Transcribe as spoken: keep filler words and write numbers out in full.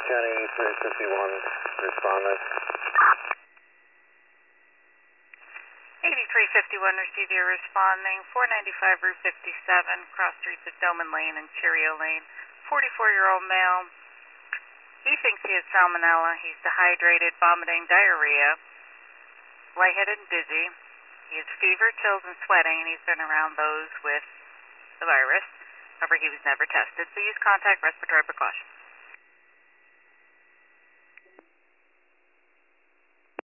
County three fifty-one, respond this. eighty-three fifty-one, receive your responding. four ninety-five Route fifty-seven, cross streets of Doman Lane and Cheerio Lane. forty-four-year-old male. He thinks he has salmonella. He's dehydrated, vomiting, diarrhea, lightheaded and dizzy. He has fever, chills, and sweating, and he's been around those with the virus. However, he was never tested, so use contact respiratory precautions.